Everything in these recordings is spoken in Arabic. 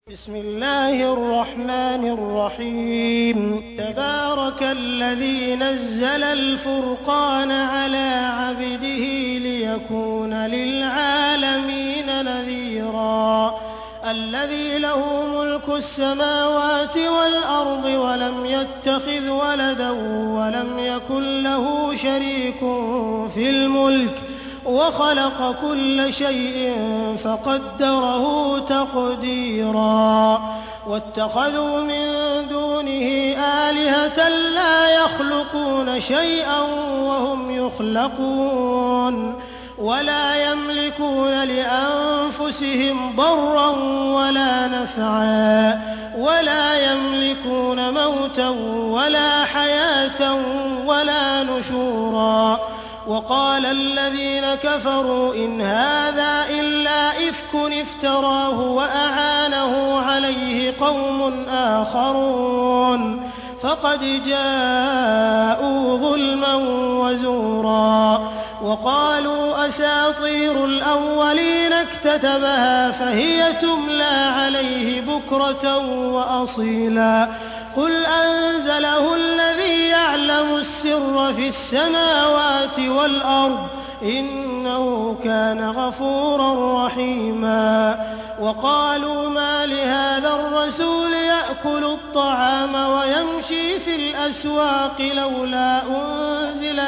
بسم الله الرحمن الرحيم تبارك الذي نزل الفرقان على عبده ليكون للعالمين نذيرا الذي له ملك السماوات والأرض ولم يتخذ ولدا ولم يكن له شريك في الملك وخلق كل شيء فقدره تقديرا واتخذوا من دونه آلهة لا يخلقون شيئا وهم يخلقون ولا يملكون لأنفسهم ضرا ولا نفعا ولا يملكون موتا ولا حياة ولا نشورا وقال الذين كفروا إن هذا إلا إفك افتراه وأعانه عليه قوم آخرون فقد جاءوا ظلما وزورا وقالوا أساطير الأولين اكتتبها فهي تملى عليه بكرة وأصيلا قل أنزله الذي يعلم السر في السماوات والأرض إنه كان غفورا رحيما وقالوا ما لهذا الرسول يأكل الطعام ويمشي في الأسواق لولا أنزل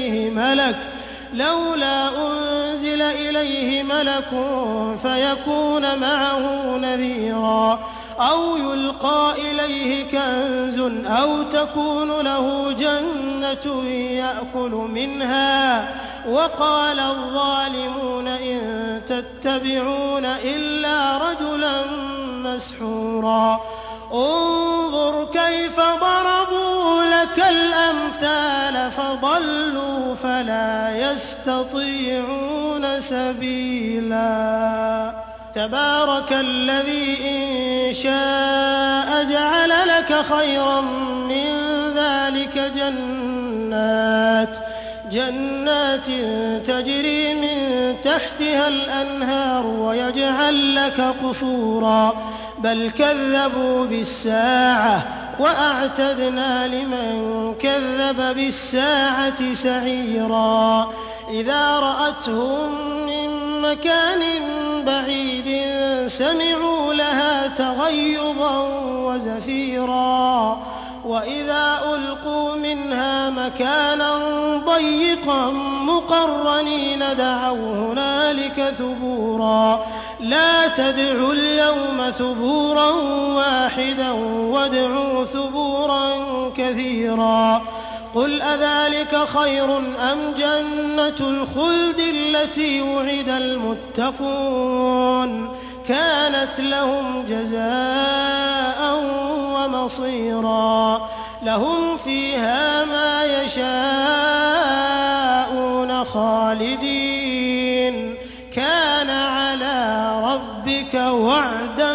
إليه ملك فيكون معه نذيرا أو يلقى إليه كنز أو تكون له جنة يأكل منها وقال الظالمون إن تتبعون إلا رجلا مسحورا انظر كيف ضربوا لك الأمثال فضلوا فلا يستطيعون سبيلا تبارك الذي إن شاء جعل لك خيرا من ذلك جنات تجري من تحتها الأنهار ويجعل لك قصورا بل كذبوا بالساعة وأعتدنا لمن كذب بالساعة سعيرا إذا رأتهم من مكان بعيد سمعوا لها تغيظا وزفيرا وإذا ألقوا منها مكانا ضيقا مقرنين دعوا هنالك ثبورا لا تدعوا اليوم ثبورا واحدا وادعوا ثبورا كثيرا قل أذلك خير أم جنة الخلد التي وعد المتقون كانت لهم جزاء ومصيرا لهم فيها ما يشاءون خالدين كان على ربك وعدا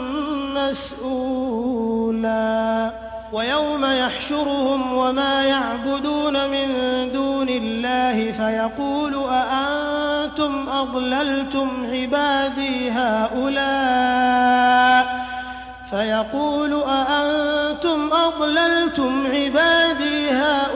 مسئولا ويوم يحشرهم وما يعبدون من دون الله فيقول أأنتم أضللتم عبادي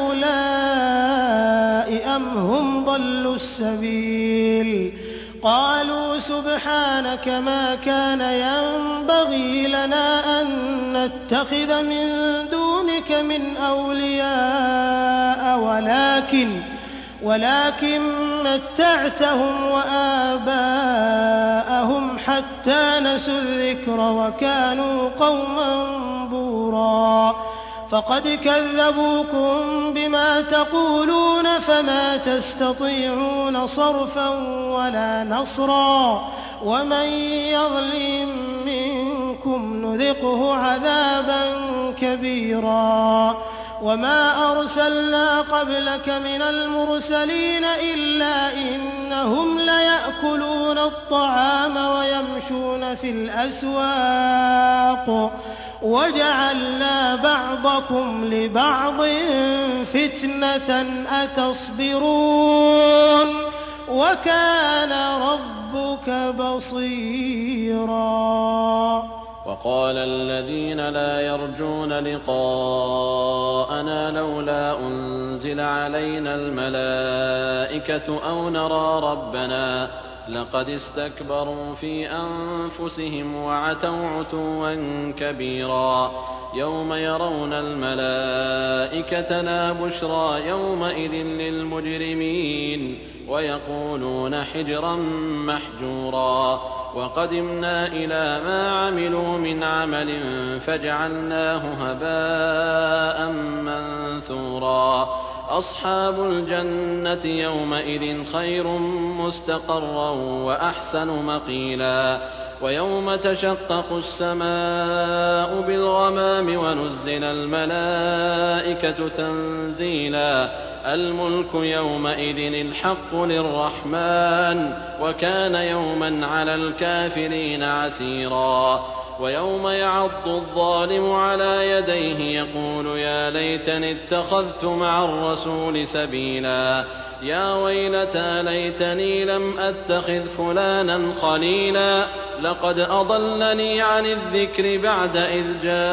هؤلاء أم هم ضلوا السبيل قالوا سبحانك ما كان ينبغي لنا أن نتخذ من دونك من أولياء ولكن متعتهم وآباءهم حتى نسوا الذكر وكانوا قوما بورا فقد كذبوكم بما تقولون فما تستطيعون صرفا ولا نصرا ومن يظلم منكم نذقه عذابا كبيرا وما أرسلنا قبلك من المرسلين إلا إنهم ليأكلون الطعام ويمشون في الأسواق وجعلنا بعضكم لبعض فتنة أتصبرون وكان ربك بصيرا. وقال الذين لا يرجون لقاءنا لولا أنزل علينا الملائكة أو نرى ربنا لقد استكبروا في أنفسهم وعتوا عتوا كبيرا يوم يرون الملائكة لا بشرى يومئذ للمجرمين ويقولون حجرا محجورا وقدمنا إلى ما عملوا من عمل فجعلناه هباء منثورا أصحاب الجنة يومئذ خير مستقرا وأحسن مقيلا ويوم تشقق السماء بالغمام ونزل الملائكة تنزيلا الملك يومئذ الحق للرحمن وكان يوما على الكافرين عسيرا ويوم يعض الظالم على يديه يقول يا ليتني اتخذت مع الرسول سبيلا يا ويلتى ليتني لم أتخذ فلانا خليلا لقد أضلني عن الذكر بعد إذ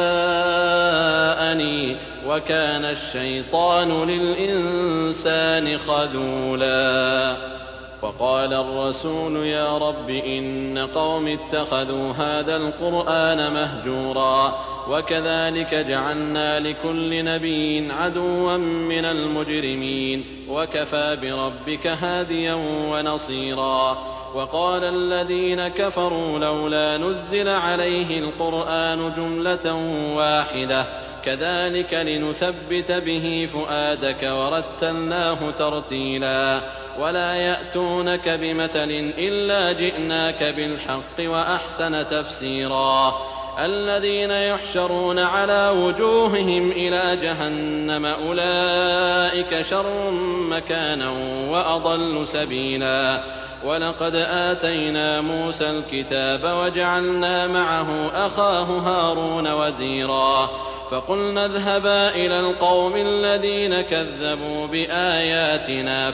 جاءني وكان الشيطان للإنسان خذولا وقال الرسول يا رب إن قوم اتخذوا هذا القرآن مهجورا وكذلك جعلنا لكل نبي عدوا من المجرمين وكفى بربك هاديا ونصيرا وقال الذين كفروا لولا نزل عليه القرآن جملة واحدة كذلك لنثبت به فؤادك ورتلناه ترتيلا ولا يأتونك بمثل إلا جئناك بالحق وأحسن تفسيرا الذين يحشرون على وجوههم إلى جهنم أولئك شر مكانا وأضل سبيلا ولقد آتينا موسى الكتاب وجعلنا معه أخاه هارون وزيرا فقلنا اذهبا إلى القوم الذين كذبوا بآياتنا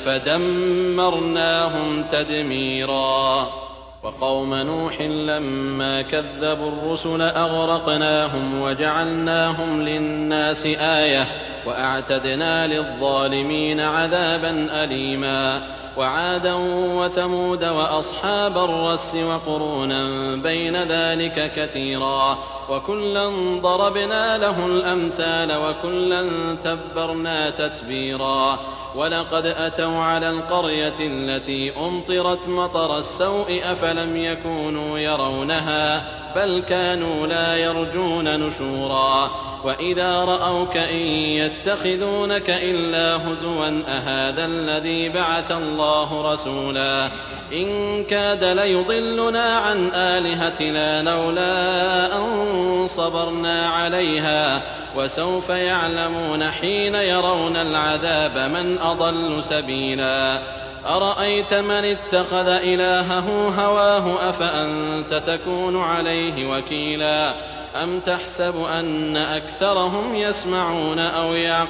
فدمرناهم تدميرا وقوم نوح لما كذبوا الرسل أغرقناهم وجعلناهم للناس آية وأعتدنا للظالمين عذابا أليما وعادا وثمود وأصحاب الرس وقرونا بين ذلك كثيرا وكلا ضربنا له الأمثال وكلا تبرنا تتبيرا ولقد أتوا على القرية التي أمطرت مطر السوء أفلم يكونوا يرونها بل كانوا لا يرجون نشورا وإذا رأوك إن يتخذونك إلا هزوا أهذا الذي بعث الله رسولا إن كاد ليضلنا عن آلهتنا لولا أن صبرنا عليها وسوف يعلمون حين يرون العذاب من أضل سبيلا أرأيت من اتخذ إلهه هواه أفأنت تكون عليه وكيلا أم تحسب أن أكثرهم يسمعون أو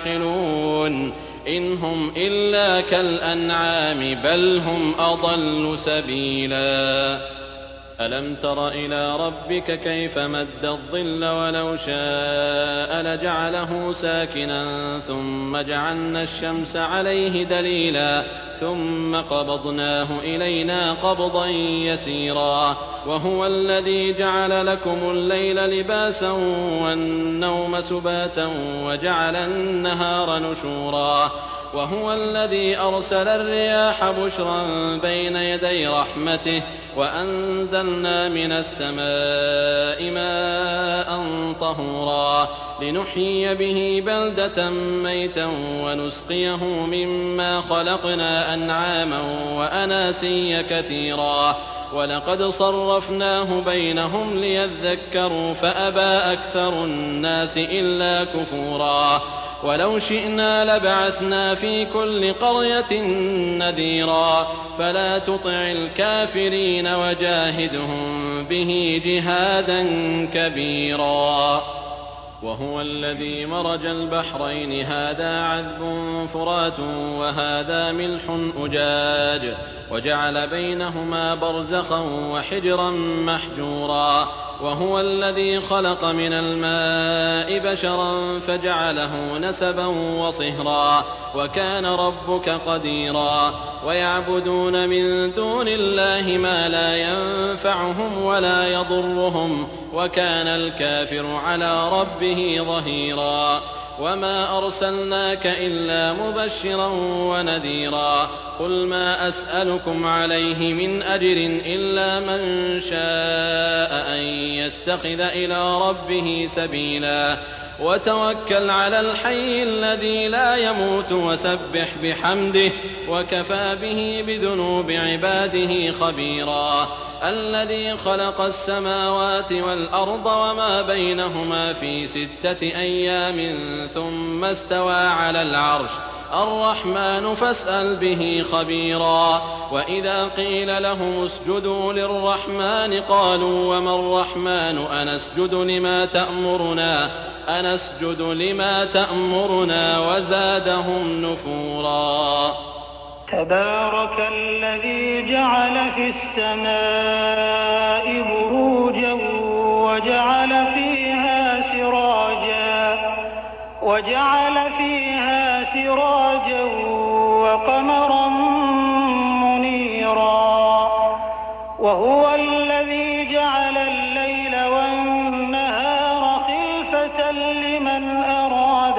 يعقلون إن هم إلا كالأنعام بل هم أضل سبيلا ألم تر إلى ربك كيف مد الظل ولو شاء لجعله ساكنا ثم جعلنا الشمس عليه دليلا ثم قبضناه إلينا قبضا يسيرا وهو الذي جعل لكم الليل لباسا والنوم سباتا وجعل النهار نشورا وهو الذي أرسل الرياح بشرا بين يدي رحمته وأنزلنا من السماء ماء طهورا لنحيي به بلدة ميتا ونسقيه مما خلقنا أنعاما وأناسيا كثيرا ولقد صرفناه بينهم ليذكروا فأبى أكثر الناس إلا كفورا ولو شئنا لبعثنا في كل قرية نذيرا فلا تطع الكافرين وجاهدهم به جهادا كبيرا وهو الذي مرج البحرين هذا عذب فرات وهذا ملح أجاج وجعل بينهما برزخا وحجرا محجورا وهو الذي خلق من الماء بشرا فجعله نسبا وصهرا وكان ربك قديرا ويعبدون من دون الله ما لا ينفعهم ولا يضرهم وكان الكافر على ربه ظهيرا وما أرسلناك إلا مبشرا ونذيرا قل ما أسألكم عليه من أجر إلا من شاء أن يتخذ إلى ربه سبيلا وتوكل على الحي الذي لا يموت وسبح بحمده وكفى به بذنوب عباده خبيرا الذي خلق السماوات والأرض وما بينهما في 6 أيام ثم استوى على العرش الرحمن فاسأل به خبيرا وإذا قيل لهم اسجدوا للرحمن قالوا وما الرحمن أنسجد لما تأمرنا وزادهم نفورا تبارك الذي جعل في السماء بروجا وجعل فيها سراجا وقمرا منيرا وهو الذي جعل الليل والنهار خلفة لمن أراد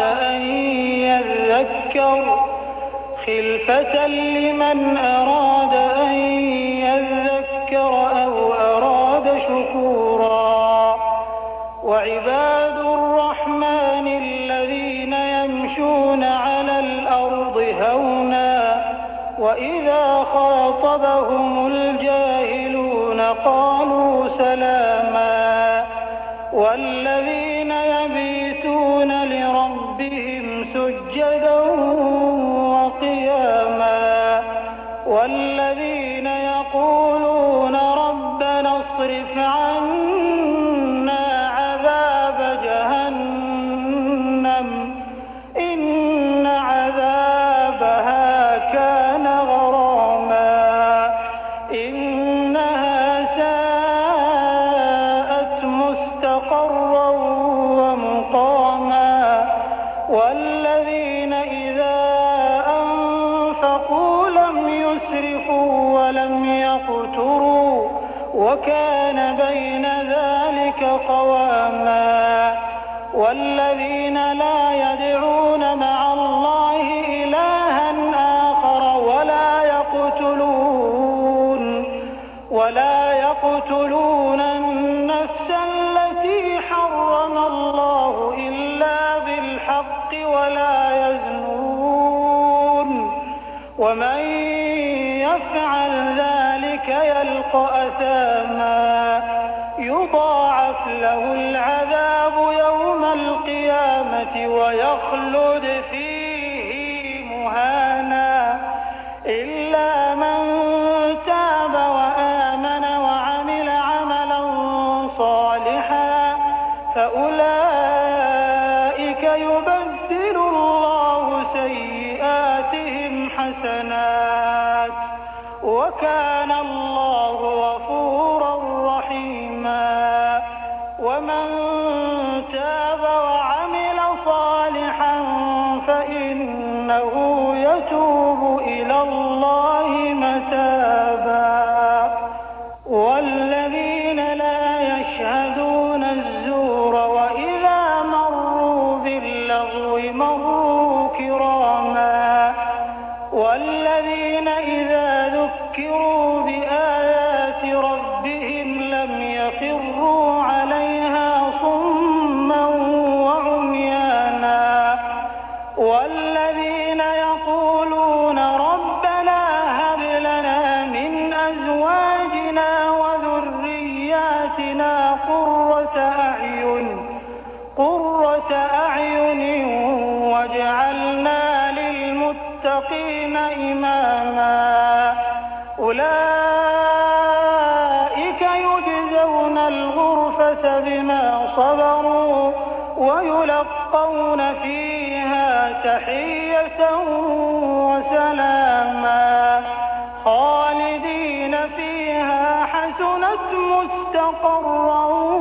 أن يذكر أو أراد شكورا وعباد الرحمن الذين يمشون على الأرض هونا وإذا خاطبهم الجاهلون قالوا سلاما والذين يبيتون لربهم سجدا وقياما والذين يقولون ربنا اصرف عنا عذاب جهنم إن عذابها كان غراما إنها ساءت مستقرا ومقاما والذين إذا أنفقوا لم يسرفوا ولم يقتروا وكان بين ذلك قواما والذين لا يدعون مع الله إلها آخر ولا يقتلون النفس التي حرم الله إلا بالحق ولا يزنون ومن يفعل ذلك يلقى أثاما يضاعف له العذاب يوم القيامة ويخلد فيه مهانا إلا من تاب وآمن وعمل عملا صالحا فأولئك يبدل الله سيئاتهم حسنات وكان الله غفورا رحيما ومن تاب وعمل صالحا فإنه يتوب إلى الله متابا والذين لا يشهدون الزور وإذا مروا باللغو مروا كراما والذين إذا ذكروا بآيات ربهم لم يخروا عليها صما وعميانا والذين يقولون ربنا هب لنا من أزواجنا وذرياتنا قرة أعين واجعلنا للمتقين إماما أولئك يجزون الغرفة بما صبروا ويلقون فيها تحية وسلاما خالدين فيها حسنا حسنت مستقرا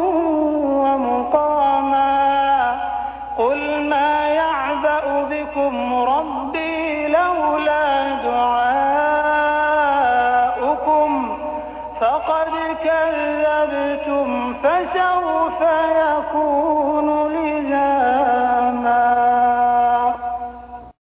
ومقاما قل ما يعبأ بكم ربي لولا دعاؤكم فقد كذبتم فسوف